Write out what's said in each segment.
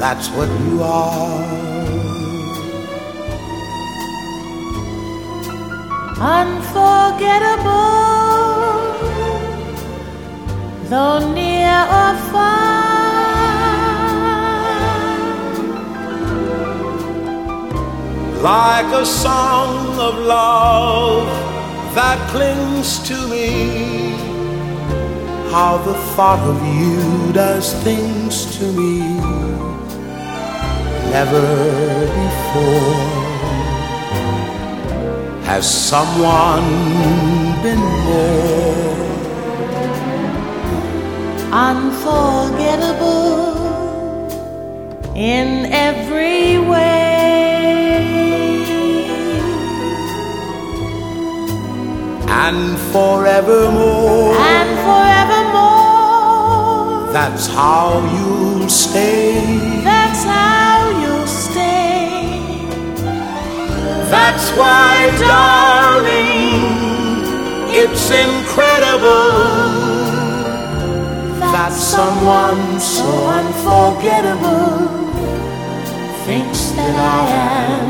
that's what you are. Unforgettable, though near or far, like a song of love that clings to me. How the thought of you does things to me never before. Has someone been more unforgettable in every way, and forevermore? And forevermore, that's how you'll stay. That's how you'll stay. That's why, darling, it's incredible that someone so unforgettable thinks that I am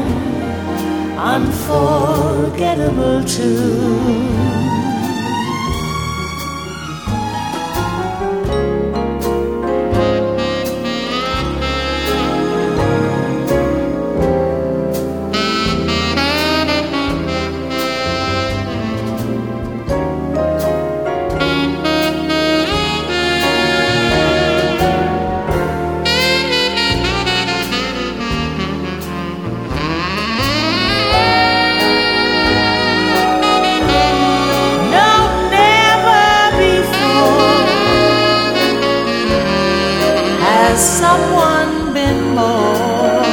unforgettable too. Has someone been more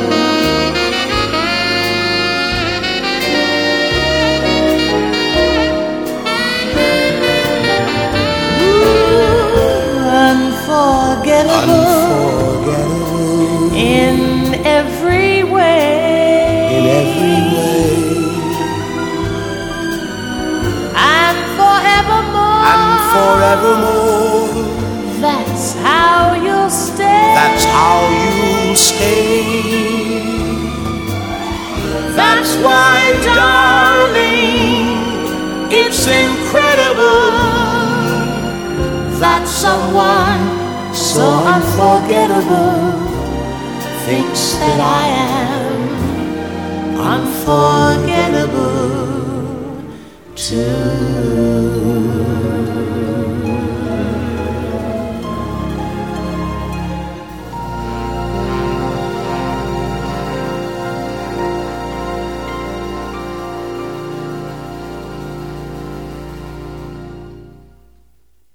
unforgettable in every way, and forevermore, that's how you'll stay. That's how you'll stay. That's why, darling, it's incredible that someone so unforgettable thinks that I am unforgettable too.